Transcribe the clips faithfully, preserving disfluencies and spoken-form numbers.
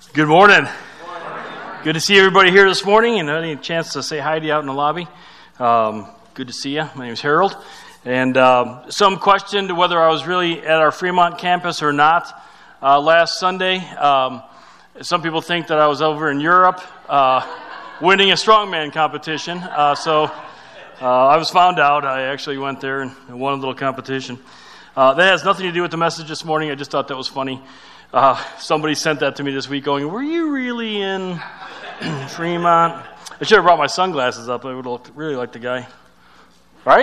Good morning. Good to see everybody here this morning, and I had a chance to say hi to you out in the lobby. Um, good to see you. My name is Harold. And um, some questioned whether I was really at our Fremont campus or not uh, last Sunday. Um, some people think that I was over in Europe uh, winning a strongman competition. Uh, so uh, I was found out. I actually went there and won a little competition. Uh, that has nothing to do with the message this morning. I just thought that was funny. Uh, somebody sent that to me this week going, were you really in Fremont? I should have brought my sunglasses up. I would have looked really like the guy. Right?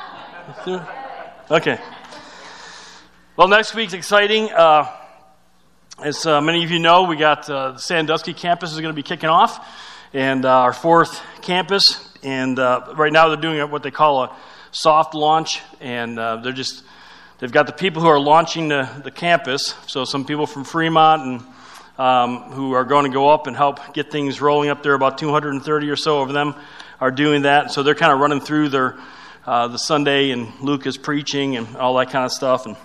Okay. Well, next week's exciting. Uh, as uh, many of you know, we got uh, the Sandusky campus is going to be kicking off, and uh, our fourth campus. And uh, right now they're doing what they call a soft launch, and uh, they're just... They've got the people who are launching the, the campus, so some people from Fremont and um, who are going to go up and help get things rolling up there. About two hundred thirty or so of them are doing that. So they're kind of running through their uh, the Sunday, and Luke is preaching and all that kind of stuff. And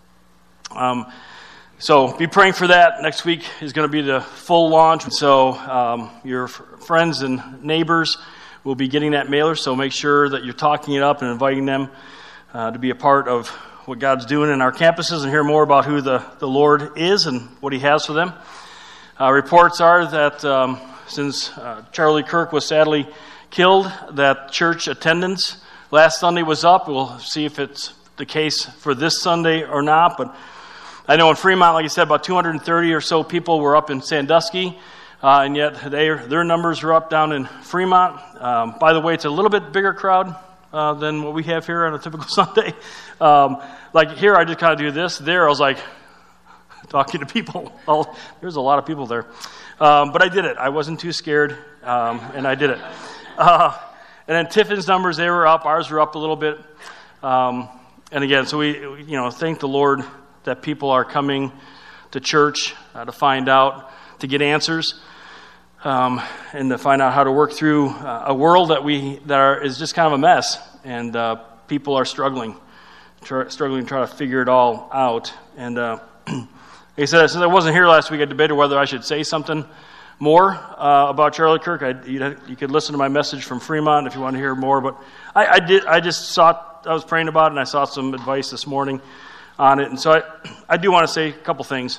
um, so be praying for that. Next week is going to be the full launch. So um, your f- friends and neighbors will be getting that mailer. So make sure that you're talking it up and inviting them uh, to be a part of what God's doing in our campuses and hear more about who the, the Lord is and what He has for them. Uh, reports are that um, since uh, Charlie Kirk was sadly killed, that church attendance last Sunday was up. We'll see if it's the case for this Sunday or not. But I know in Fremont, like I said, about two hundred thirty or so people were up in Sandusky, uh, and yet they, their numbers are up down in Fremont. Um, by the way, it's a little bit bigger crowd Uh, than what we have here on a typical Sunday. Um, like here, I just kind of do this. There, I was like talking to people. Oh, there's a lot of people there. Um, but I did it. I wasn't too scared, um, and I did it. Uh, and then Tiffin's numbers, they were up. Ours were up a little bit. Um, and again, so we, you know, thank the Lord that people are coming to church uh, to find out, to get answers. Um, and to find out how to work through uh, a world that we that are, is just kind of a mess, and uh, people are struggling, tr- struggling to try to figure it all out. And uh, like I said, since I wasn't here last week, I debated whether I should say something more uh, about Charlie Kirk. I, you, you could listen to my message from Fremont if you want to hear more, but I, I did. I just saw. I was praying about it, and I saw some advice this morning on it, and so I, I do want to say a couple things,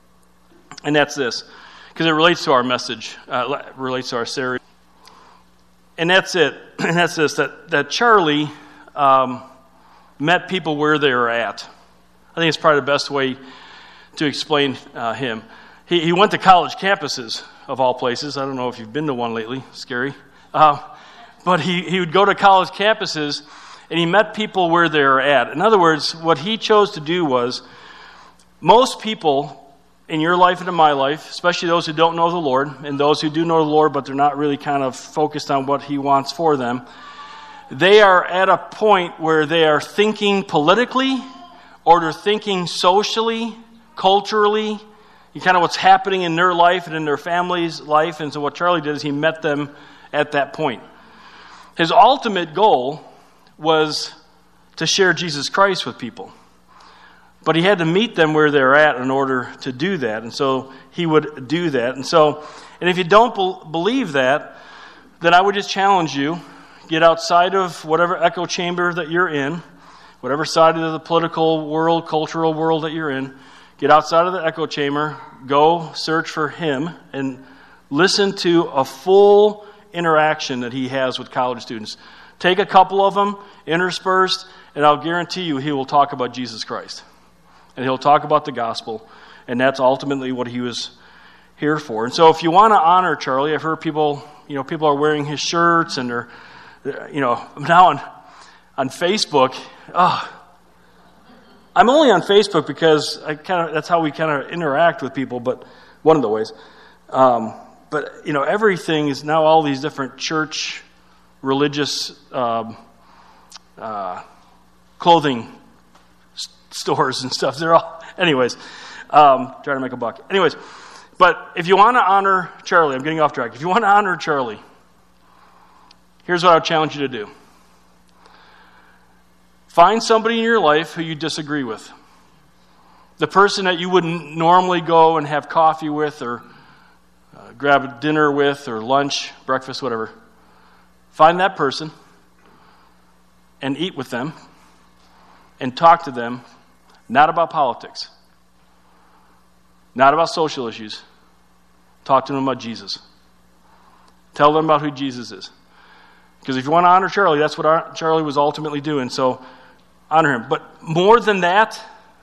and that's this. Because it relates to our message, uh, relates to our series. And that's it. And that's this, that, that Charlie um, met people where they were at. I think it's probably the best way to explain uh, him. He, he went to college campuses, of all places. I don't know if you've been to one lately. Scary. Uh, but he, he would go to college campuses, and he met people where they were at. In other words, what he chose to do was, most people in your life and in my life, especially those who don't know the Lord, and those who do know the Lord, but they're not really kind of focused on what He wants for them, they are at a point where they are thinking politically, or they're thinking socially, culturally, kind of what's happening in their life and in their family's life. And so what Charlie did is he met them at that point. His ultimate goal was to share Jesus Christ with people. But he had to meet them where they're at in order to do that. And so he would do that. And so, and if you don't be- believe that, then I would just challenge you, get outside of whatever echo chamber that you're in, whatever side of the political world, cultural world that you're in, get outside of the echo chamber, go search for him, and listen to a full interaction that he has with college students. Take a couple of them, interspersed, and I'll guarantee you he will talk about Jesus Christ. And he'll talk about the gospel, and that's ultimately what he was here for. And so if you want to honor Charlie, I've heard people, you know, people are wearing his shirts, and they're, you know, now on, on Facebook, oh, I'm only on Facebook because I kind of, that's how we kind of interact with people, but one of the ways. Um, but, you know, everything is now all these different church, religious um, uh, clothing stores and stuff. They're all, anyways, um, trying to make a buck. Anyways, but if you want to honor Charlie, I'm getting off track. If you want to honor Charlie, here's what I would challenge you to do. Find somebody in your life who you disagree with. The person that you wouldn't normally go and have coffee with or uh, grab dinner with or lunch, breakfast, whatever. Find that person and eat with them and talk to them, not about politics, not about social issues. Talk to them about Jesus. Tell them about who Jesus is. Because if you want to honor Charlie, that's what our, Charlie was ultimately doing. So honor him. But more than that,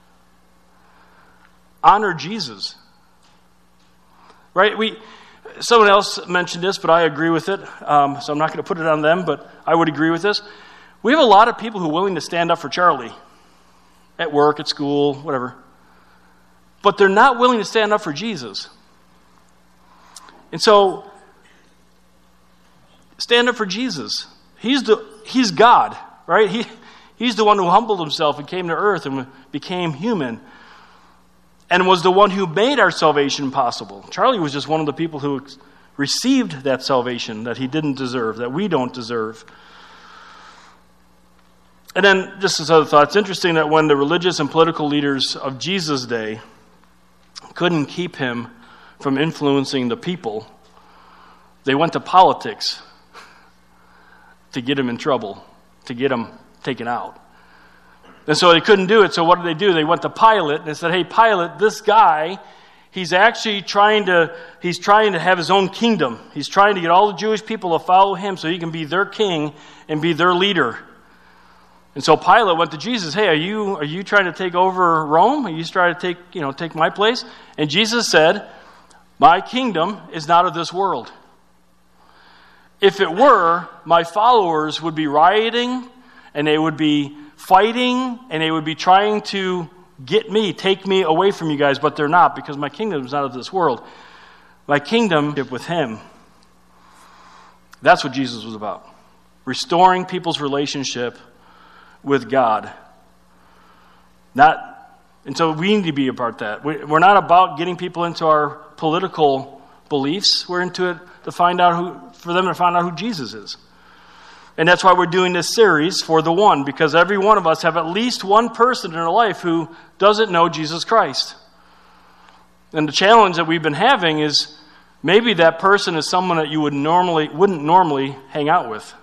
honor Jesus. Right? We. Someone else mentioned this, but I agree with it. Um, so I'm not going to put it on them, but I would agree with this. We have a lot of people who are willing to stand up for Charlie at work, at school, whatever. But they're not willing to stand up for Jesus. And so, stand up for Jesus. He's the He's God, right? He He's the one who humbled himself and came to earth and became human, and was the one who made our salvation possible. Charlie was just one of the people who received that salvation that he didn't deserve, that we don't deserve. And then, just this other thought, it's interesting that when the religious and political leaders of Jesus' day couldn't keep him from influencing the people, they went to politics to get him in trouble, to get him taken out. And so they couldn't do it, so what did they do? They went to Pilate and they said, hey, Pilate, this guy, he's actually trying to, he's trying to have his own kingdom. He's trying to get all the Jewish people to follow him so he can be their king and be their leader. And so Pilate went to Jesus, hey, are you are you trying to take over Rome? Are you trying to take, you know, take my place? And Jesus said, my kingdom is not of this world. If it were, my followers would be rioting and they would be fighting and they would be trying to get me, take me away from you guys, but they're not, because my kingdom is not of this world. My kingdom is with him. That's what Jesus was about. Restoring people's relationship with God. Not, and so we need to be about that. We're not about getting people into our political beliefs. We're into it to find out who, for them to find out who Jesus is. And that's why we're doing this series, For the One, because every one of us have at least one person in our life who doesn't know Jesus Christ. And the challenge that we've been having is maybe that person is someone that you would normally wouldn't normally hang out with.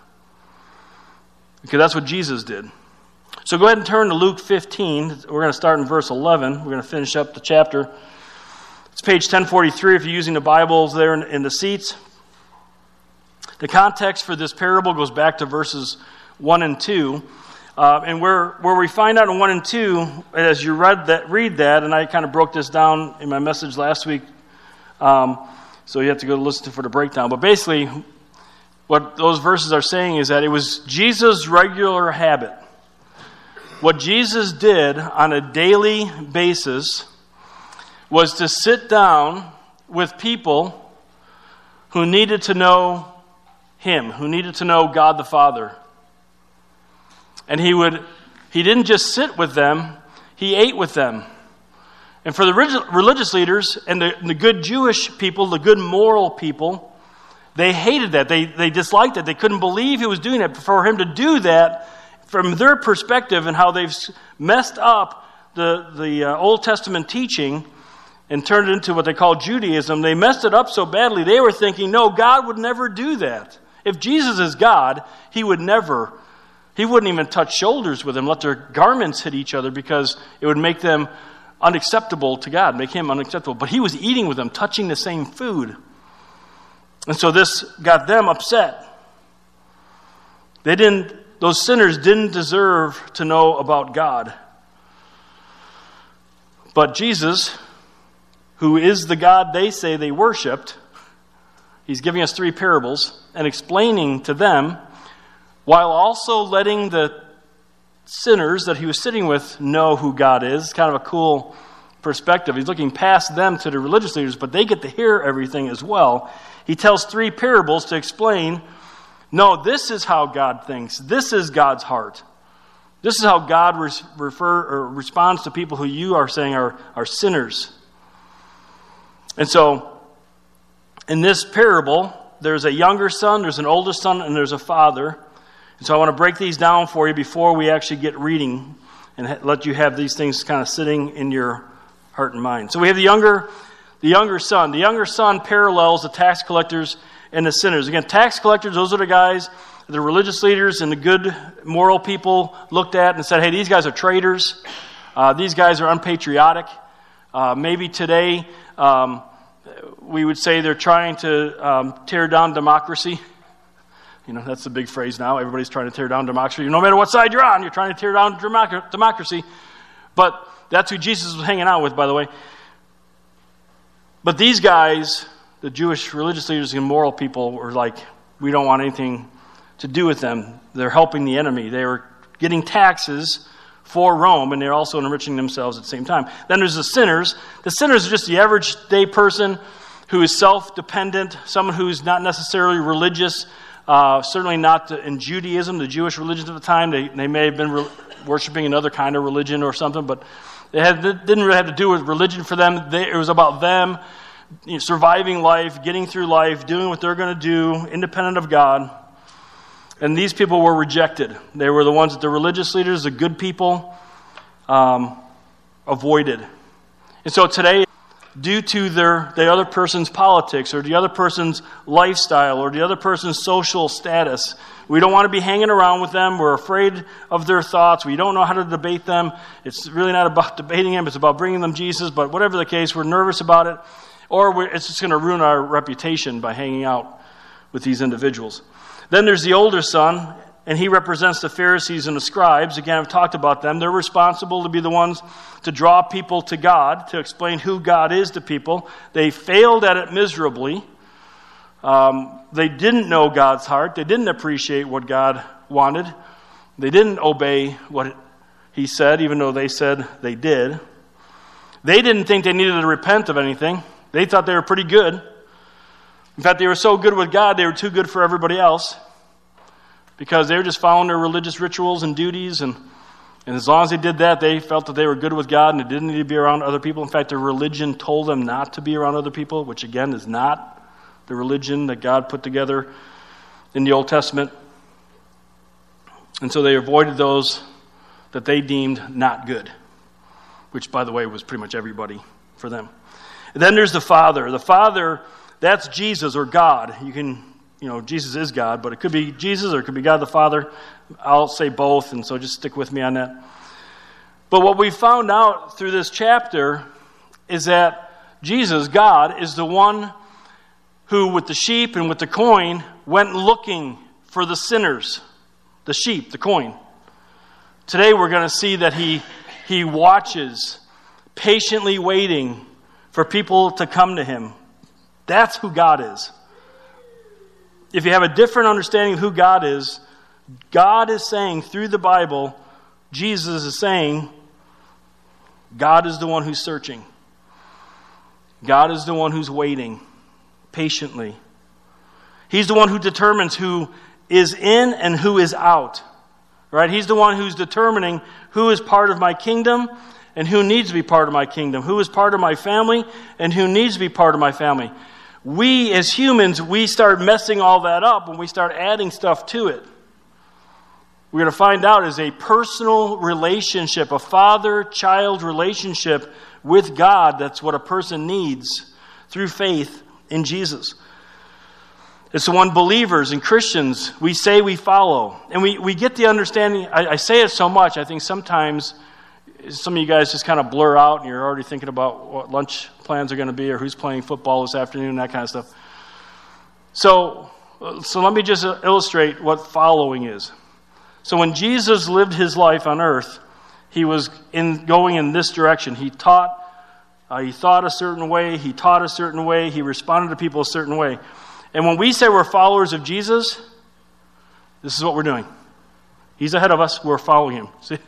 Because that's what Jesus did. So go ahead and turn to Luke fifteen. We're going to start in verse eleven. We're going to finish up the chapter. It's page ten forty-three if you're using the Bibles there in, in the seats. The context for this parable goes back to verses one and two. Uh, and where where we find out in one and two, as you read that, read that, and I kind of broke this down in my message last week, um, so you have to go listen to for the breakdown. But basically, what those verses are saying is that it was Jesus' regular habit. What Jesus did on a daily basis was to sit down with people who needed to know him, who needed to know God the Father. And he would, he didn't just sit with them, he ate with them. And for the religious leaders and the, the good Jewish people, the good moral people, they hated that. They, they disliked it. They couldn't believe he was doing it. For him to do that, from their perspective and how they've messed up the, the uh, Old Testament teaching and turned it into what they call Judaism, they messed it up so badly, they were thinking, no, God would never do that. If Jesus is God, he would never, he wouldn't even touch shoulders with them, let their garments hit each other, because it would make them unacceptable to God, make him unacceptable. But he was eating with them, touching the same food. And so this got them upset. They didn't, those sinners didn't deserve to know about God. But Jesus, who is the God they say they worshipped, he's giving us three parables and explaining to them, while also letting the sinners that he was sitting with know who God is. It's kind of a cool perspective. He's looking past them to the religious leaders, but they get to hear everything as well. He tells three parables to explain, no, this is how God thinks. This is God's heart. This is how God res- refer or responds to people who you are saying are, are sinners. And so, in this parable, there's a younger son, there's an older son, and there's a father. And so I want to break these down for you before we actually get reading and let you have these things kind of sitting in your heart and mind. So we have the younger The younger son. The younger son parallels the tax collectors and the sinners. Again, tax collectors, those are the guys, the religious leaders and the good moral people looked at and said, hey, these guys are traitors. Uh, these guys are unpatriotic. Uh, maybe today um, we would say they're trying to um, tear down democracy. You know, that's the big phrase now. Everybody's trying to tear down democracy. No matter what side you're on, you're trying to tear down democ- democracy. But that's who Jesus was hanging out with, by the way. But these guys, the Jewish religious leaders and moral people, were like, we don't want anything to do with them. They're helping the enemy. They were getting taxes for Rome, and they're also enriching themselves at the same time. Then there's the sinners. The sinners are just the average day person who is self-dependent, someone who's not necessarily religious, uh, certainly not in Judaism, the Jewish religion at the time. They, they may have been re- worshiping another kind of religion or something, but it, had, it didn't really have to do with religion for them. They, it was about them you know, surviving life, getting through life, doing what they're going to do, independent of God. And these people were rejected. They were the ones that the religious leaders, the good people, um, avoided. And so today, due to their the other person's politics or the other person's lifestyle or the other person's social status, we don't want to be hanging around with them. We're afraid of their thoughts. We don't know how to debate them. It's really not about debating them. It's about bringing them Jesus. But whatever the case, we're nervous about it. Or we're, it's just going to ruin our reputation by hanging out with these individuals. Then there's the older son, and he represents the Pharisees and the scribes. Again, I've talked about them. They're responsible to be the ones to draw people to God, to explain who God is to people. They failed at it miserably. Um, they didn't know God's heart. They didn't appreciate what God wanted. They didn't obey what he said, even though they said they did. They didn't think they needed to repent of anything. They thought they were pretty good. In fact, they were so good with God, they were too good for everybody else because they were just following their religious rituals and duties. And, and as long as they did that, they felt that they were good with God and they didn't need to be around other people. In fact, their religion told them not to be around other people, which again is not the religion that God put together in the Old Testament. And so they avoided those that they deemed not good, which, by the way, was pretty much everybody for them. And then there's the Father. The Father... That's Jesus or God. You can, you know, Jesus is God, but it could be Jesus or it could be God the Father. I'll say both, and so just stick with me on that. But what we found out through this chapter is that Jesus, God, is the one who, with the sheep and with the coin, went looking for the sinners, the sheep, the coin. Today we're going to see that he, he watches, patiently waiting for people to come to him. That's who God is. If you have a different understanding of who God is, God is saying through the Bible, Jesus is saying, God is the one who's searching. God is the one who's waiting patiently. He's the one who determines who is in and who is out. Right? He's the one who's determining who is part of my kingdom and who needs to be part of my kingdom. Who is part of my family and who needs to be part of my family. We, as humans, we start messing all that up when we start adding stuff to it. We're going to find out is a personal relationship, a father-child relationship with God. That's what a person needs through faith in Jesus. It's the one believers and Christians we say we follow. And we, we get the understanding, I, I say it so much, I think sometimes some of you guys just kind of blur out and you're already thinking about what lunch plans are going to be or who's playing football this afternoon, that kind of stuff. So, so let me just illustrate what following is. So when Jesus lived his life on earth, he was in going in this direction. He taught, uh, he thought a certain way, he taught a certain way, he responded to people a certain way. And when we say we're followers of Jesus, this is what we're doing. He's ahead of us, we're following him. See?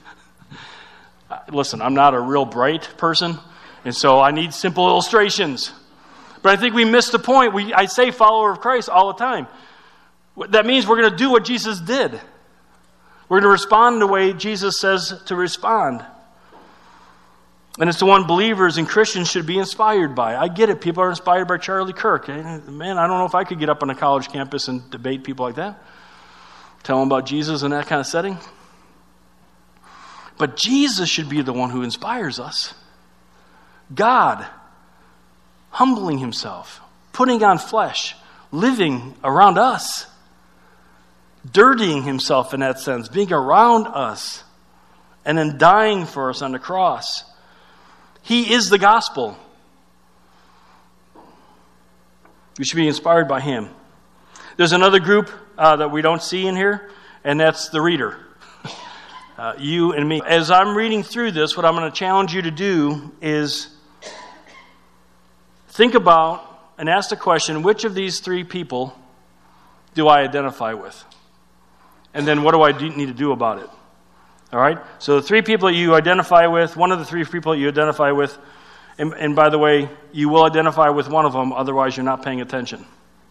Listen, I'm not a real bright person, and so I need simple illustrations. But I think we missed the point. We, I say follower of Christ all the time. That means we're going to do what Jesus did. We're going to respond the way Jesus says to respond. And it's the one believers and Christians should be inspired by. I get it. People are inspired by Charlie Kirk. Man, I don't know if I could get up on a college campus and debate people like that. Tell them about Jesus in that kind of setting. But Jesus should be the one who inspires us. God humbling himself, putting on flesh, living around us, dirtying himself in that sense, being around us, and then dying for us on the cross. He is the gospel. We should be inspired by him. There's another group uh, that we don't see in here, and that's the reader. Uh, you and me. As I'm reading through this, what I'm going to challenge you to do is think about and ask the question, which of these three people do I identify with? And then what do I do, need to do about it? All right? So the three people that you identify with, one of the three people that you identify with, and, and by the way, you will identify with one of them, otherwise you're not paying attention.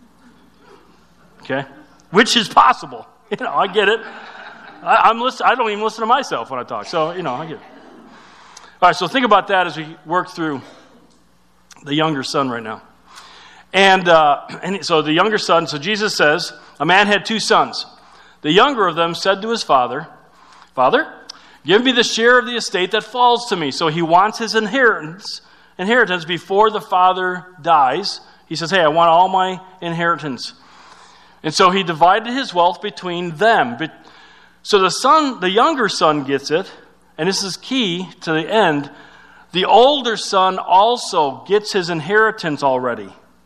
Okay? Which is possible. You know, I get it. I, I'm listen, I don't even listen to myself when I talk. So, you know, I get it. All right, so think about that as we work through the younger son right now. And, uh, and so the younger son, so Jesus says, a man had two sons. The younger of them said to his father, Father, give me the share of the estate that falls to me. So he wants his inheritance, inheritance before the father dies. He says, hey, I want all my inheritance. And so he divided his wealth between them. So the son, the younger son gets it, and this is key to the end. The older son also gets his inheritance already.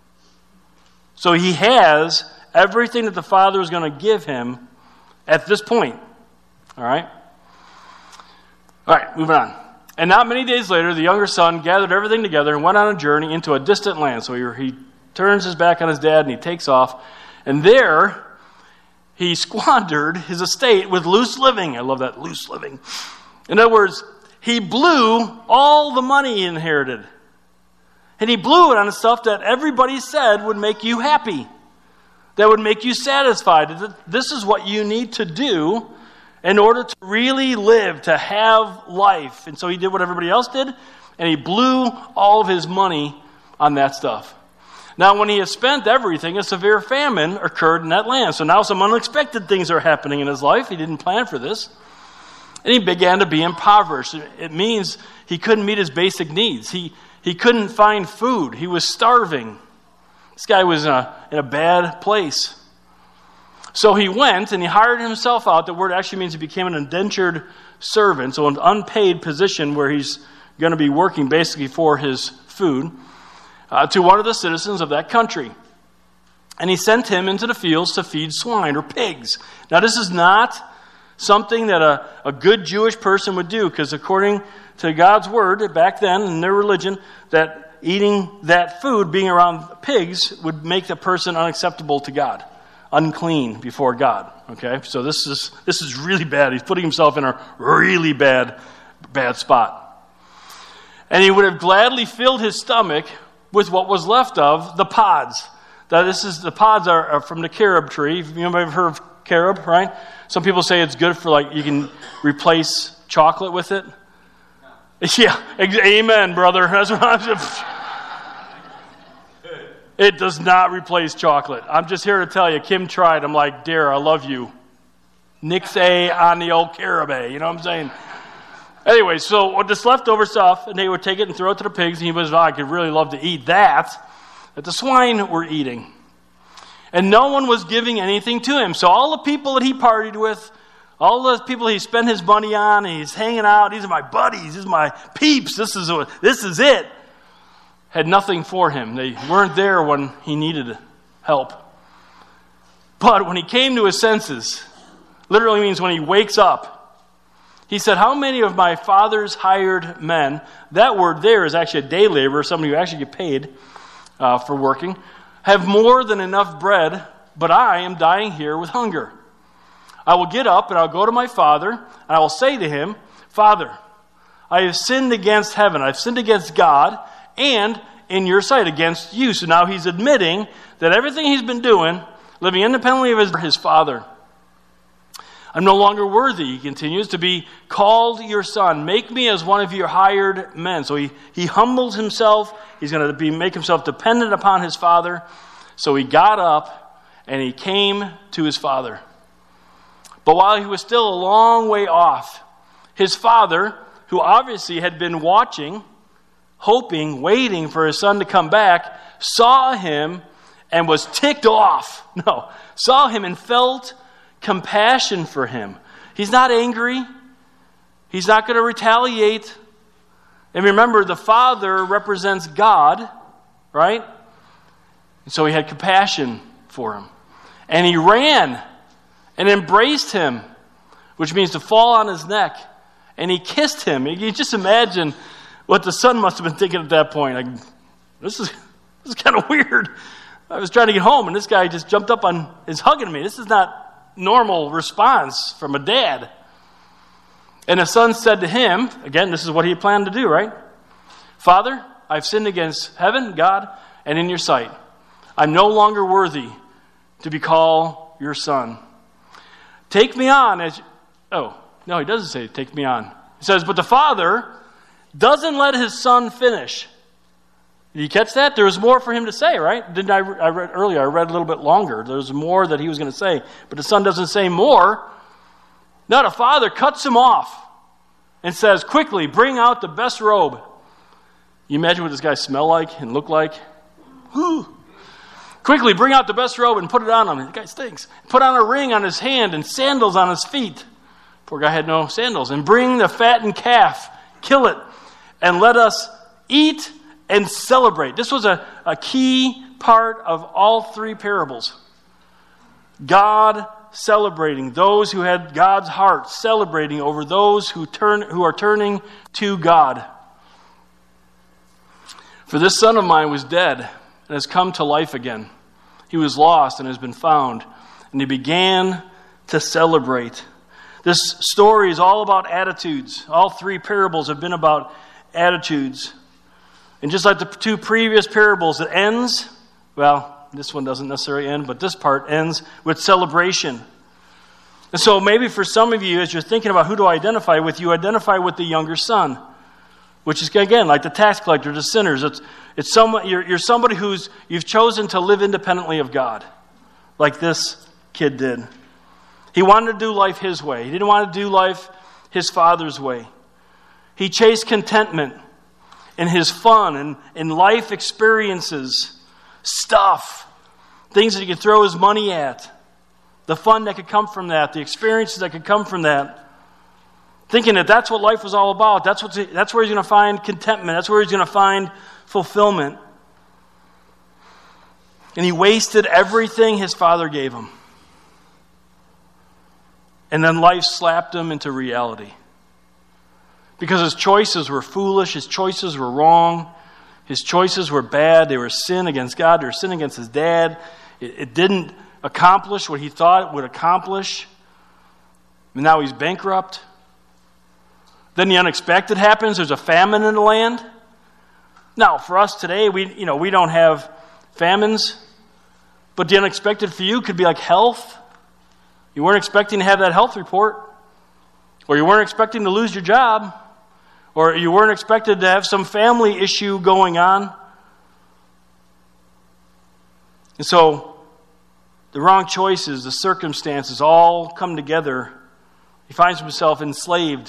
So he has everything that the father is going to give him at this point. All right? All right, moving on. And not many days later, the younger son gathered everything together and went on a journey into a distant land. So he, he turns his back on his dad and he takes off. And there, he squandered his estate with loose living. I love that, loose living. In other words, he blew all the money he inherited. And he blew it on stuff that everybody said would make you happy, that would make you satisfied. This is what you need to do in order to really live, to have life. And so he did what everybody else did, and he blew all of his money on that stuff. Now, when he had spent everything, a severe famine occurred in that land. So now some unexpected things are happening in his life. He didn't plan for this. And he began to be impoverished. It means he couldn't meet his basic needs. He he couldn't find food. He was starving. This guy was in a, in a bad place. So he went and he hired himself out. The word actually means he became an indentured servant, so an unpaid position where he's going to be working basically for his food. Uh, to one of the citizens of that country. And he sent him into the fields to feed swine or pigs. Now, this is not something that a, a good Jewish person would do, because according to God's word, back then in their religion, that eating that food, being around pigs, would make the person unacceptable to God, unclean before God. Okay, so this is this is really bad. He's putting himself in a really bad, bad spot. And he would have gladly filled his stomach with what was left of the pods. Now, this is the pods are, are from the carob tree. You might have heard of carob, right? Some people say it's good for, like, you can replace chocolate with it. Yeah, amen, brother. That's what I'm just. It does not replace chocolate. I'm just here to tell you, Kim tried. I'm like, dear, I love you. Nix a on the old carob, you know what I'm saying? Anyway, so this leftover stuff, and they would take it and throw it to the pigs, and he was, oh, I could really love to eat that, that the swine were eating. And no one was giving anything to him. So all the people that he partied with, all the people he spent his money on, and he's hanging out, these are my buddies, these are my peeps, this is, this is it, had nothing for him. They weren't there when he needed help. But when he came to his senses, literally means when he wakes up, he said, how many of my father's hired men, that word there is actually a day laborer, somebody who actually get paid uh, for working, have more than enough bread, but I am dying here with hunger. I will get up and I'll go to my father, and I will say to him, Father, I have sinned against heaven, I've sinned against God, and in your sight against you. So now he's admitting that everything he's been doing, living independently of his, his father, I'm no longer worthy, he continues, to be called your son. Make me as one of your hired men. So he, he humbled himself. He's going to be make himself dependent upon his father. So he got up and he came to his father. But while he was still a long way off, his father, who obviously had been watching, hoping, waiting for his son to come back, saw him and was ticked off. No, saw him and felt compassion for him. He's not angry. He's not going to retaliate. And remember, the father represents God, right? And so he had compassion for him. And he ran and embraced him, which means to fall on his neck. And he kissed him. You just imagine what the son must have been thinking at that point. Like, this is, this is kind of weird. I was trying to get home, and this guy just jumped up on, is hugging me. This is not normal response from a dad. And the son said to him, again, this is what he had planned to do, right? Father, I've sinned against heaven, God, and in your sight. I'm no longer worthy to be called your son. Take me on as... Oh, no, he doesn't say take me on. He says, but the father doesn't let his son finish. Did you catch that? There was more for him to say, right? Didn't I, I read earlier, I read a little bit longer. There was more that he was going to say. But the son doesn't say more. No, the father cuts him off and says, quickly, bring out the best robe. You imagine what this guy smelled like and looked like? Whew. Quickly, bring out the best robe and put it on him. The guy stinks. Put on a ring on his hand and sandals on his feet. Poor guy had no sandals. And bring the fattened calf, kill it, and let us eat and celebrate. This was a, a key part of all three parables. God celebrating those who had God's heart, celebrating over those who turn who are turning to God. For this son of mine was dead and has come to life again. He was lost and has been found. And he began to celebrate. This story is all about attitudes. All three parables have been about attitudes. And just like the two previous parables, it ends, well, this one doesn't necessarily end, but this part ends with celebration. And so maybe for some of you, as you're thinking about who to identify with, you identify with the younger son, which is, again, like the tax collector, the sinners. It's it's someone you're, you're somebody who's you've chosen to live independently of God, like this kid did. He wanted to do life his way. He didn't want to do life his father's way. He chased contentment in his fun and in life experiences, stuff, things that he could throw his money at, the fun that could come from that, the experiences that could come from that. Thinking that that's what life was all about. That's what that's where he's going to find contentment. That's where he's going to find fulfillment. And he wasted everything his father gave him. And then life slapped him into reality. Because his choices were foolish, his choices were wrong, his choices were bad, they were sin against God, they were sin against his dad. It, it didn't accomplish what he thought it would accomplish. And now he's bankrupt. Then the unexpected happens. There's a famine in the land. Now, for us today, we you know we don't have famines, but the unexpected for you could be like health. You weren't expecting to have that health report, or you weren't expecting to lose your job, or you weren't expected to have some family issue going on. And so, the wrong choices, the circumstances all come together. He finds himself enslaved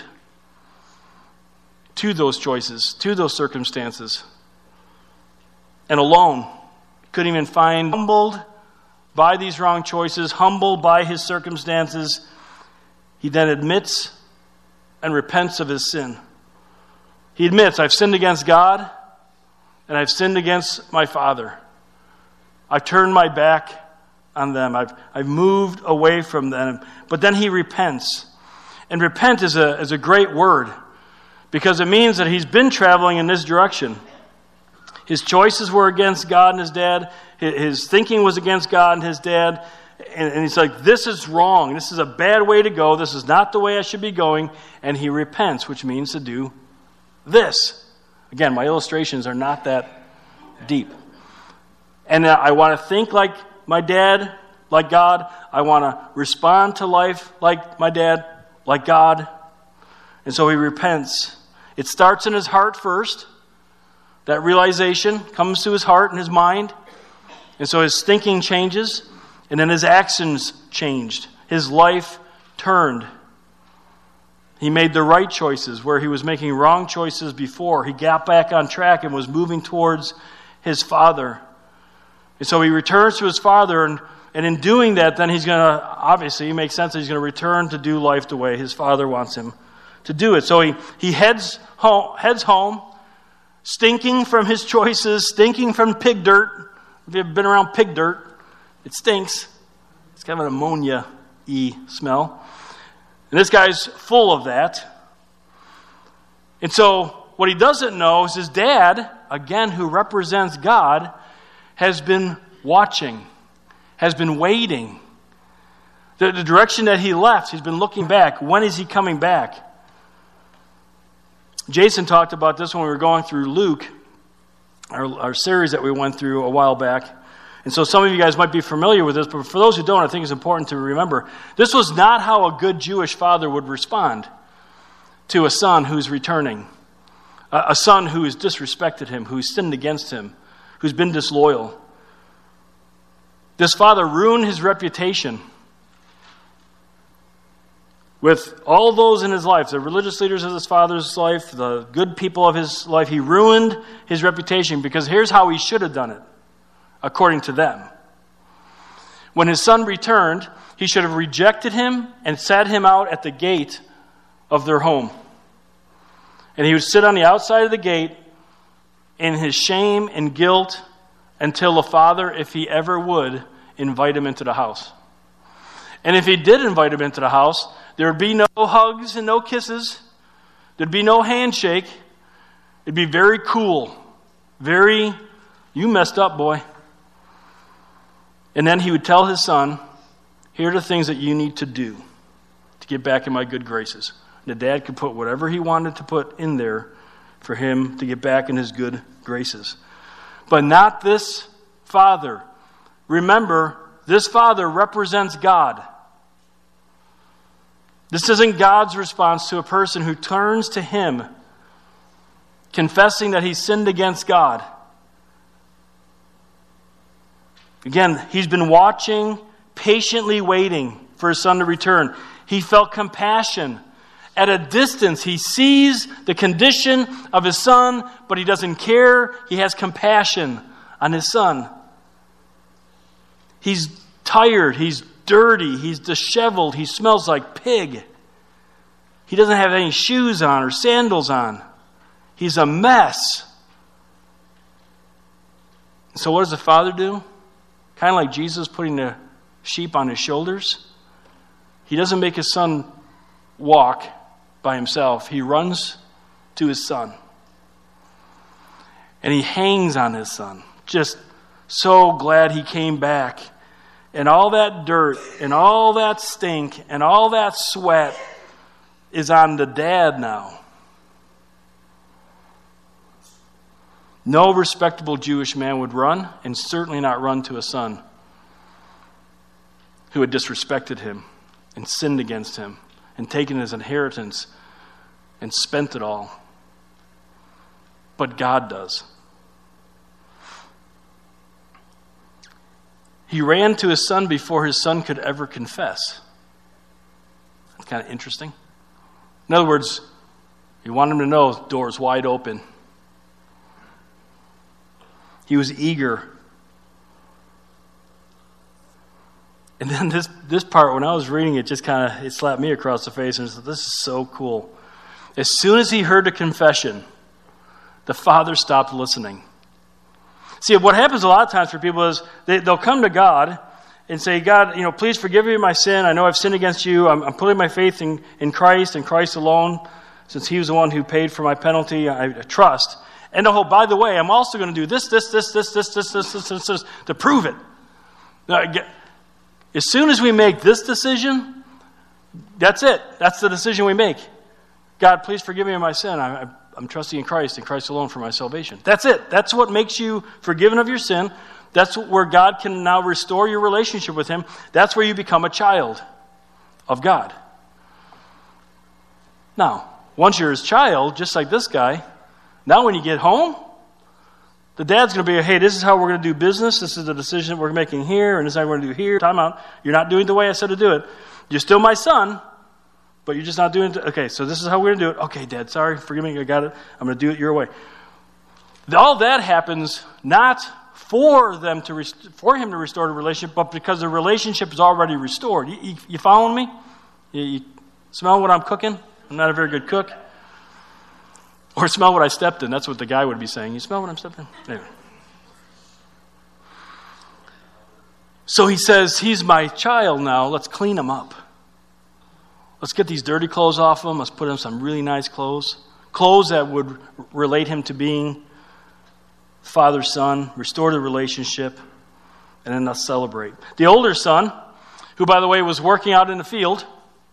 to those choices, to those circumstances, and alone. Couldn't even find, humbled by these wrong choices, humbled by his circumstances. He then admits and repents of his sin. He admits, I've sinned against God, and I've sinned against my father. I've turned my back on them. I've, I've moved away from them. But then he repents. And repent is a, is a great word, because it means that he's been traveling in this direction. His choices were against God and his dad. His thinking was against God and his dad. And he's like, this is wrong. This is a bad way to go. This is not the way I should be going. And he repents, which means to do this. Again, my illustrations are not that deep. And I want to think like my dad, like God. I want to respond to life like my dad, like God. And so he repents. It starts in his heart first. That realization comes to his heart and his mind. And so his thinking changes. And then his actions changed. His life turned. He made the right choices where he was making wrong choices before. He got back on track and was moving towards his Father. And so he returns to his Father, and, and in doing that, then he's going to, obviously, it makes sense that he's going to return to do life the way his Father wants him to do it. So he, he heads home, heads home, stinking from his choices, stinking from pig dirt. If you've been around pig dirt, it stinks. It's kind of an ammonia-y smell. And this guy's full of that. And so what he doesn't know is his dad, again, who represents God, has been watching, has been waiting. The, the direction that he left, he's been looking back. When is he coming back? Jason talked about this when we were going through Luke, our, our series that we went through a while back. And so some of you guys might be familiar with this, but for those who don't, I think it's important to remember, this was not how a good Jewish father would respond to a son who's returning, a, a son who has disrespected him, who's sinned against him, who's been disloyal. This father ruined his reputation with all those in his life, the religious leaders of his father's life, the good people of his life. He ruined his reputation because here's how he should have done it. According to them. When his son returned, he should have rejected him and sat him out at the gate of their home. And he would sit on the outside of the gate in his shame and guilt until the father, if he ever would, invite him into the house. And if he did invite him into the house, there would be no hugs and no kisses. There'd be no handshake. It'd be very cool. Very, you messed up, boy. And then he would tell his son, here are the things that you need to do to get back in my good graces. The dad could put whatever he wanted to put in there for him to get back in his good graces. But not this father. Remember, this father represents God. This isn't God's response to a person who turns to him, confessing that he sinned against God. Again, he's been watching, patiently waiting for his son to return. He felt compassion. At a distance, he sees the condition of his son, but he doesn't care. He has compassion on his son. He's tired. He's dirty. He's disheveled. He smells like pig. He doesn't have any shoes on or sandals on. He's a mess. So what does the father do? Kind of like Jesus putting the sheep on his shoulders. He doesn't make his son walk by himself. He runs to his son. And he hangs on his son. Just so glad he came back. And all that dirt and all that stink and all that sweat is on the dad now. No respectable Jewish man would run, and certainly not run to a son who had disrespected him and sinned against him and taken his inheritance and spent it all. But God does. He ran to his son before his son could ever confess. That's kind of interesting. In other words, he wanted him to know the door is wide open. He was eager. And then this, this part, when I was reading it, just kind of, it slapped me across the face and said, this is so cool. As soon as he heard the confession, the father stopped listening. See, what happens a lot of times for people is they, they'll come to God and say, God, you know, please forgive me my sin. I know I've sinned against you. I'm, I'm putting my faith in, in Christ and Christ alone. Since he was the one who paid for my penalty, I, I trust. And oh, by the way, I'm also going to do this, this, this, this, this, this, this, this, this, this to prove it. Now, as soon as we make this decision, that's it. That's the decision we make. God, please forgive me of my sin. I, I'm trusting in Christ and Christ alone for my salvation. That's it. That's what makes you forgiven of your sin. That's where God can now restore your relationship with him. That's where you become a child of God. Now, once you're his child, just like this guy, now when you get home, the dad's going to be, hey, this is how we're going to do business. This is the decision we're making here, and this is how we're going to do here. Time out. You're not doing it the way I said to do it. You're still my son, but you're just not doing it. Okay, so this is how we're going to do it. Okay, Dad, sorry, forgive me, I got it. I'm going to do it your way. All that happens not for them to rest- for him to restore the relationship, but because the relationship is already restored. You, you, you following me? You, you smell what I'm cooking? I'm not a very good cook. Or smell what I stepped in. That's what the guy would be saying. You smell what I'm stepping in? Anyway. So he says, he's my child now. Let's clean him up. Let's get these dirty clothes off him. Let's put him some really nice clothes. Clothes that would relate him to being father, son, restore the relationship, and then let's celebrate. The older son, who, by the way, was working out in the field,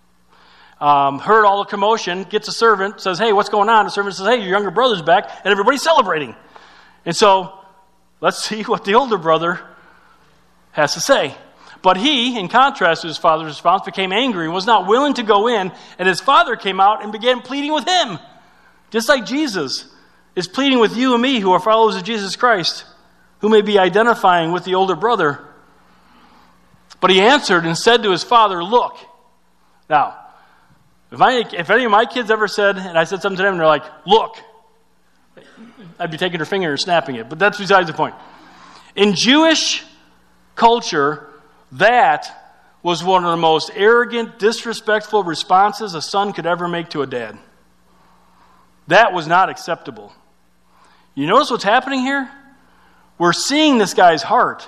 Um, heard all the commotion, gets a servant, says, hey, what's going on? The servant says, hey, your younger brother's back, and everybody's celebrating. And so, let's see what the older brother has to say. But he, in contrast to his father's response, became angry and was not willing to go in, and his father came out and began pleading with him. Just like Jesus is pleading with you and me who are followers of Jesus Christ, who may be identifying with the older brother. But he answered and said to his father, look. Now, If, I, if any of my kids ever said, and I said something to them, and they're like, look, I'd be taking their finger and snapping it. But that's besides the point. In Jewish culture, that was one of the most arrogant, disrespectful responses a son could ever make to a dad. That was not acceptable. You notice what's happening here? We're seeing this guy's heart,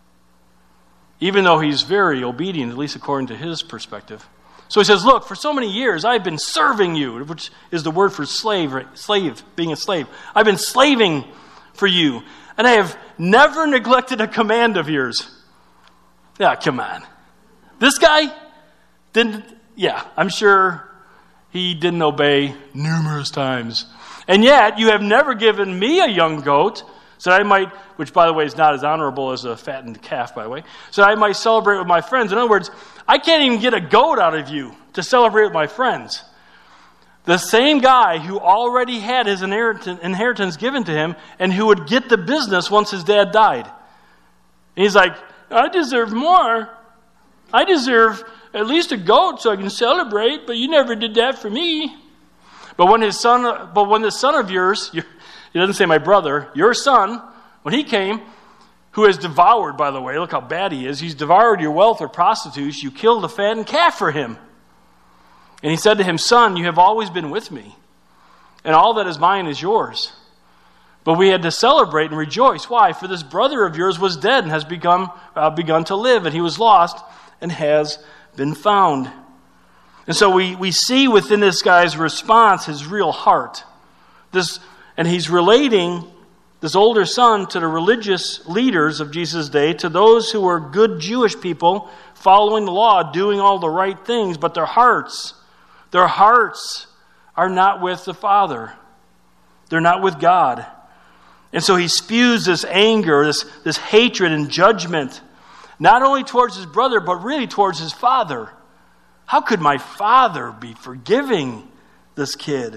even though he's very obedient, at least according to his perspective. So he says, look, for so many years I've been serving you, which is the word for slave, right? Slave, being a slave. I've been slaving for you, and I have never neglected a command of yours. Yeah, come on. This guy didn't, yeah, I'm sure he didn't obey numerous times. And yet you have never given me a young goat, so that I might, which by the way is not as honorable as a fattened calf, by the way, so that I might celebrate with my friends. In other words, I can't even get a goat out of you to celebrate with my friends. The same guy who already had his inheritance given to him and who would get the business once his dad died. And he's like, I deserve more. I deserve at least a goat so I can celebrate, but you never did that for me. But when his son, but when the son of yours, he doesn't say my brother, your son, when he came, who has devoured, by the way, look how bad he is, he's devoured your wealth or prostitutes, you killed a fattened calf for him. And he said to him, son, you have always been with me, and all that is mine is yours. But we had to celebrate and rejoice. Why? For this brother of yours was dead and has become uh, begun to live, and he was lost and has been found. And so we, we see within this guy's response his real heart. This, and he's relating this older son to the religious leaders of Jesus' day, to those who were good Jewish people, following the law, doing all the right things, but their hearts, their hearts are not with the Father. They're not with God. And so he spews this anger, this, this hatred and judgment, not only towards his brother, but really towards his father. How could my father be forgiving this kid?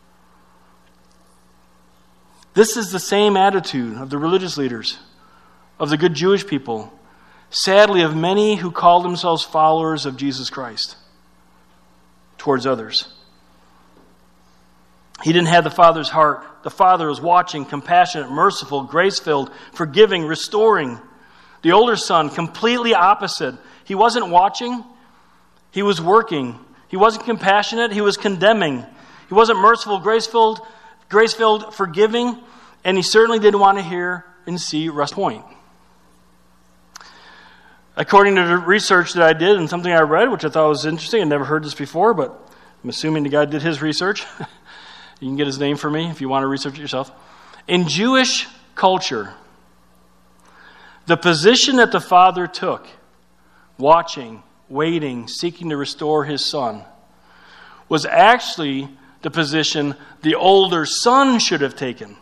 This is the same attitude of the religious leaders, of the good Jewish people, sadly of many who call themselves followers of Jesus Christ towards others. He didn't have the Father's heart. The Father was watching, compassionate, merciful, grace-filled, forgiving, restoring. The older son, completely opposite. He wasn't watching. He was working. He wasn't compassionate. He was condemning. He wasn't merciful, grace-filled, grace-filled, forgiving, and he certainly didn't want to hear and see West Point. According to the research that I did and something I read, which I thought was interesting, I'd never heard this before, but I'm assuming the guy did his research. You can get his name for me if you want to research it yourself. In Jewish culture, the position that the father took, watching, waiting, seeking to restore his son, was actually the position the older son should have taken.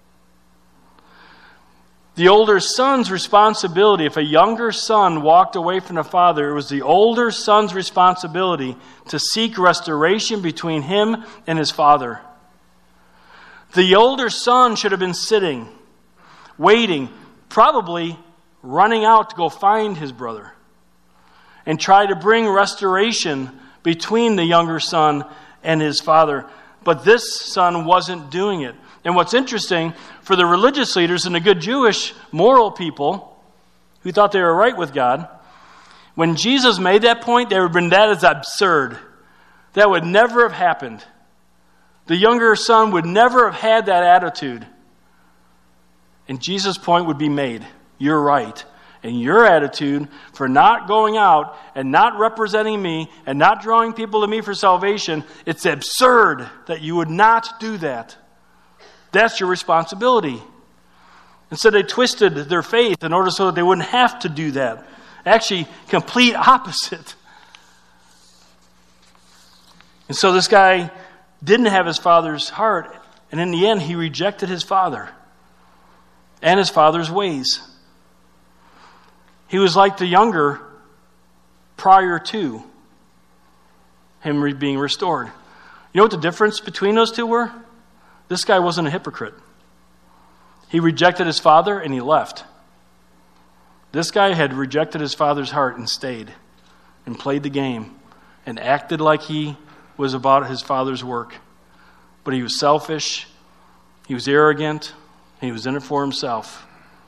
The older son's responsibility, if a younger son walked away from the father, it was the older son's responsibility to seek restoration between him and his father. The older son should have been sitting, waiting, probably running out to go find his brother and try to bring restoration between the younger son and his father. But this son wasn't doing it. And what's interesting, for the religious leaders and the good Jewish moral people who thought they were right with God, when Jesus made that point, they would have been, that is absurd. That would never have happened. The younger son would never have had that attitude. And Jesus' point would be made. You're right. And your attitude for not going out and not representing me and not drawing people to me for salvation, it's absurd that you would not do that. That's your responsibility. Instead, they twisted their faith in order so that they wouldn't have to do that. Actually, complete opposite. And so this guy didn't have his father's heart, and in the end, he rejected his father and his father's ways. He was like the younger prior to him re- being restored. You know what the difference between those two were? This guy wasn't a hypocrite. He rejected his father and he left. This guy had rejected his father's heart and stayed and played the game and acted like he was about his father's work. But he was selfish, he was arrogant, he was in it for himself.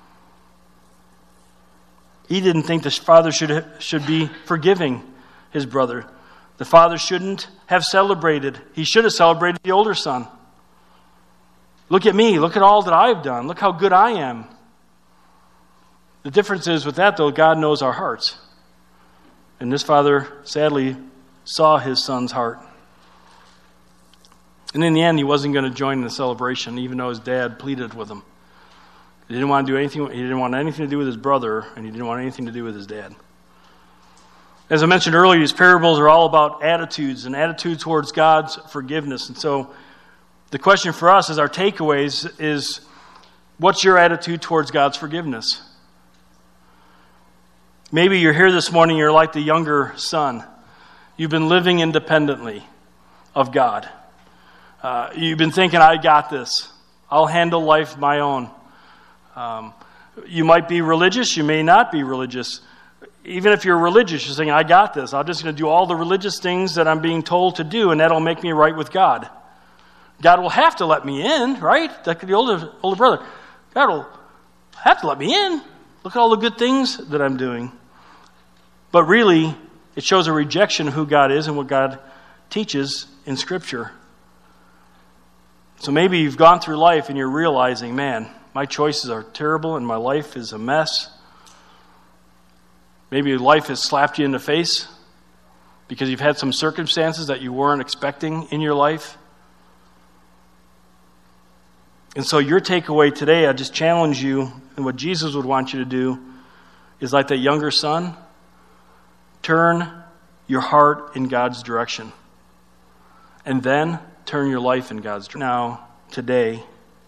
He didn't think the father should, should be forgiving his brother. The father shouldn't have celebrated. He should have celebrated the older son. Look at me. Look at all that I've done. Look how good I am. The difference is with that, though, God knows our hearts. And this father, sadly, saw his son's heart. And in the end, he wasn't going to join in the celebration, even though his dad pleaded with him. He didn't want to do anything. He didn't want anything to do with his brother, and he didn't want anything to do with his dad. As I mentioned earlier, these parables are all about attitudes and attitude towards God's forgiveness. And so the question for us as our takeaways is, what's your attitude towards God's forgiveness? Maybe you're here this morning, you're like the younger son. You've been living independently of God. Uh, you've been thinking, I got this. I'll handle life my own. Um, you might be religious, you may not be religious. Even if you're religious, you're saying, I got this. I'm just going to do all the religious things that I'm being told to do, and that'll make me right with God. God will have to let me in, right? Like the older, older brother. God will have to let me in. Look at all the good things that I'm doing. But really, it shows a rejection of who God is and what God teaches in Scripture. So maybe you've gone through life and you're realizing, man, my choices are terrible and my life is a mess. Maybe life has slapped you in the face because you've had some circumstances that you weren't expecting in your life. And so your takeaway today, I just challenge you, and what Jesus would want you to do is like that younger son, turn your heart in God's direction. And then turn your life in God's direction. Now, today,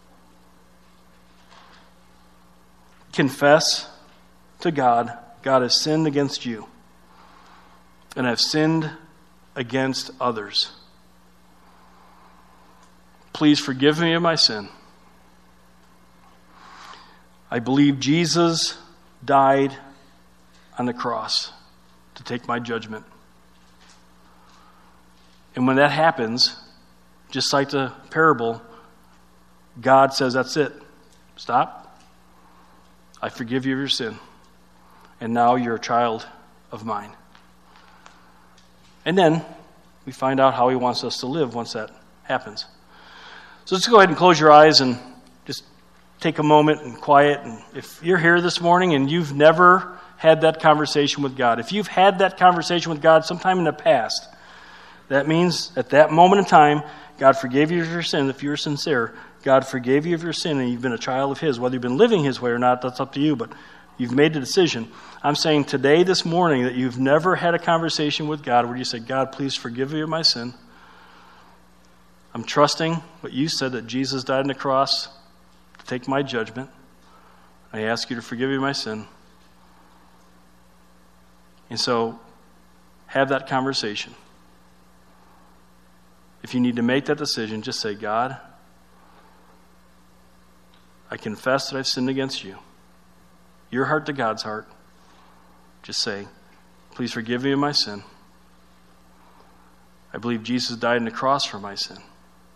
confess to God, God has sinned against you, and I've sinned against others. Please forgive me of my sin. I believe Jesus died on the cross to take my judgment. And when that happens, just like the parable, God says, that's it. Stop. I forgive you of your sin. And now you're a child of mine. And then we find out how he wants us to live once that happens. So let's go ahead and close your eyes and just take a moment and quiet. And if you're here this morning and you've never had that conversation with God, if you've had that conversation with God sometime in the past, that means at that moment in time, God forgave you of your sin. If you're sincere, God forgave you of your sin and you've been a child of his. Whether you've been living his way or not, that's up to you, but you've made the decision. I'm saying today, this morning, that you've never had a conversation with God where you say, God, please forgive me of my sin. I'm trusting what you said, that Jesus died on the cross to take my judgment. I ask you to forgive me of my sin. And so, have that conversation. If you need to make that decision, just say, God, I confess that I've sinned against you. Your heart to God's heart. Just say, please forgive me of my sin. I believe Jesus died on the cross for my sin.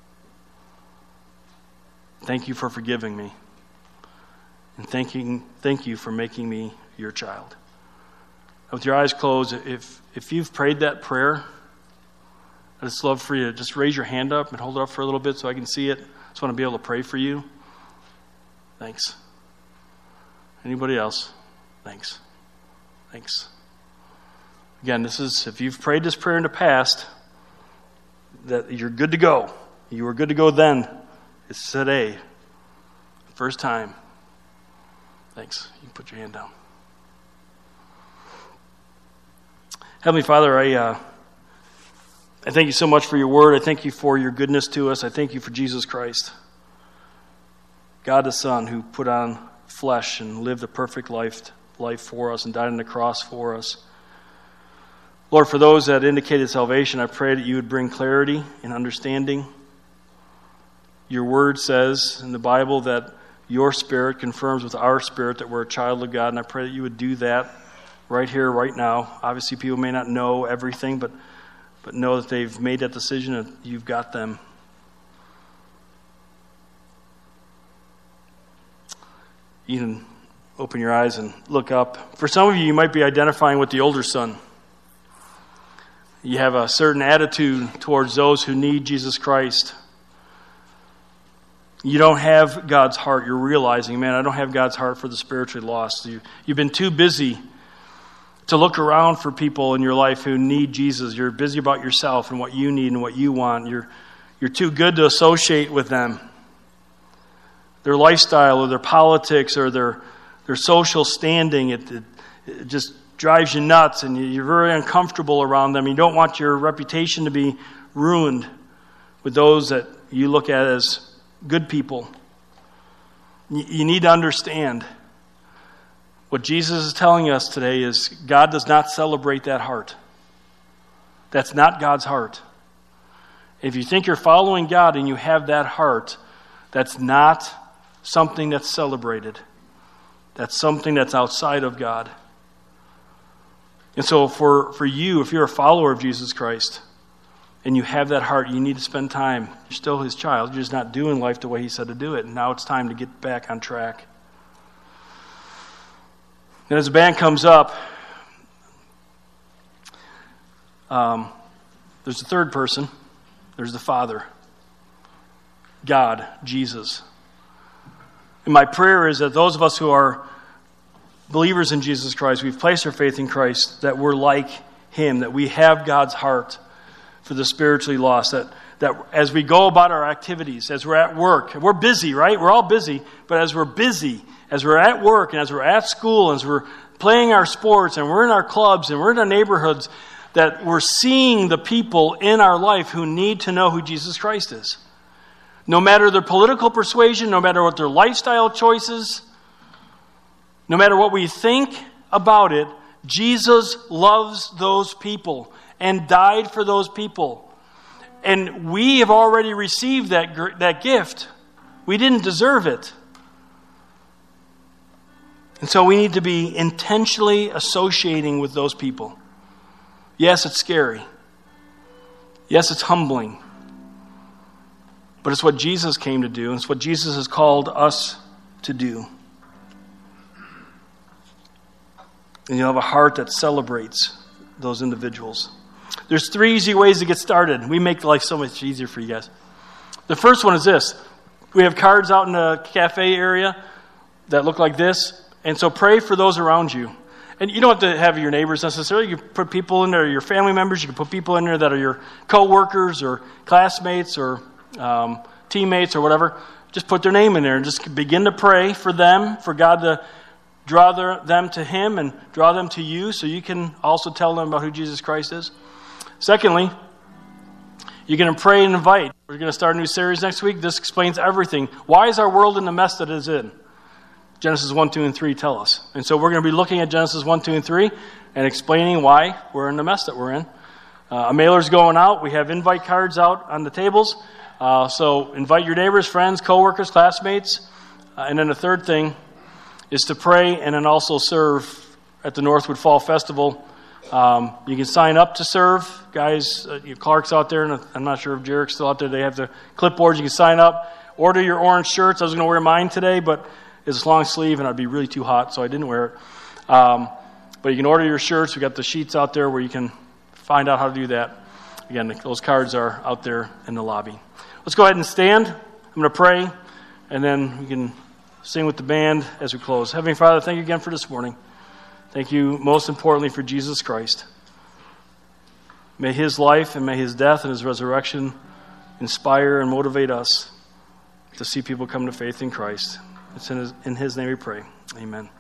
Thank you for forgiving me. And thanking, thank you for making me your child. With your eyes closed, if, if you've prayed that prayer, I just love for you to just raise your hand up and hold it up for a little bit so I can see it. I just want to be able to pray for you. Thanks. Anybody else? Thanks. Thanks. Again, this is, if you've prayed this prayer in the past, that you're good to go. You were good to go then. It's today. First time. Thanks. You can put your hand down. Heavenly Father, I uh, I thank you so much for your word. I thank you for your goodness to us. I thank you for Jesus Christ, God the Son, who put on flesh and lived a perfect life, life for us and died on the cross for us. Lord, for those that indicated salvation, I pray that you would bring clarity and understanding. Your word says in the Bible that your spirit confirms with our spirit that we're a child of God, and I pray that you would do that right here, right now. Obviously, people may not know everything, but, but know that they've made that decision and you've got them. You can open your eyes and look up. For some of you, you might be identifying with the older son. You have a certain attitude towards those who need Jesus Christ. You don't have God's heart. You're realizing, man, I don't have God's heart for the spiritually lost. You, you've been too busy to look around for people in your life who need Jesus. You're busy about yourself and what you need and what you want. You're, you're too good to associate with them. Their lifestyle or their politics or their, their social standing, it, it, it just drives you nuts, and you're very uncomfortable around them. You don't want your reputation to be ruined with those that you look at as good people. You need to understand what Jesus is telling us today is God does not celebrate that heart. That's not God's heart. If you think you're following God and you have that heart, that's not something that's celebrated. That's something that's outside of God. And so for, for you, if you're a follower of Jesus Christ and you have that heart, you need to spend time. You're still his child. You're just not doing life the way he said to do it. And now it's time to get back on track. And as the band comes up, um, there's the third person. There's the Father. God, Jesus. And my prayer is that those of us who are believers in Jesus Christ, we've placed our faith in Christ, that we're like him, that we have God's heart for the spiritually lost, that, that as we go about our activities, as we're at work, we're busy, right? We're all busy, but as we're busy, as we're at work and as we're at school, as we're playing our sports and we're in our clubs and we're in our neighborhoods, that we're seeing the people in our life who need to know who Jesus Christ is. No matter their political persuasion, no matter what their lifestyle choices, no matter what we think about it, Jesus loves those people and died for those people. And we have already received that, that gift. We didn't deserve it. And so we need to be intentionally associating with those people. Yes, it's scary. Yes, it's humbling. But it's what Jesus came to do, and it's what Jesus has called us to do. And you'll have a heart that celebrates those individuals. There's three easy ways to get started. We make life so much easier for you guys. The first one is this. We have cards out in the cafe area that look like this. And so pray for those around you. And you don't have to have your neighbors necessarily. You can put people in there, your family members. You can put people in there that are your co-workers or classmates or um, teammates or whatever. Just put their name in there and just begin to pray for them, for God to draw their, them to him and draw them to you so you can also tell them about who Jesus Christ is. Secondly, you're going to pray and invite. We're going to start a new series next week. This explains everything. Why is our world in the mess that it is in? Genesis one, two, and three tell us. And so we're going to be looking at Genesis one, two, and three and explaining why we're in the mess that we're in. Uh, a mailer's going out. We have invite cards out on the tables. Uh, so invite your neighbors, friends, coworkers, classmates. Uh, and then the third thing is to pray and then also serve at the Northwood Fall Festival Um, you can sign up to serve. Guys, uh, your Clark's out there, and I'm not sure if Jarek's still out there. They have the clipboards. You can sign up. Order your orange shirts. I was going to wear mine today, but it's long sleeve, and I'd be really too hot, so I didn't wear it. Um, but you can order your shirts. We got the sheets out there where you can find out how to do that. Again, those cards are out there in the lobby. Let's go ahead and stand. I'm going to pray, and then we can sing with the band as we close. Heavenly Father, thank you again for this morning. Thank you most importantly for Jesus Christ. May his life and may his death and his resurrection inspire and motivate us to see people come to faith in Christ. It's in his, in his name we pray. Amen.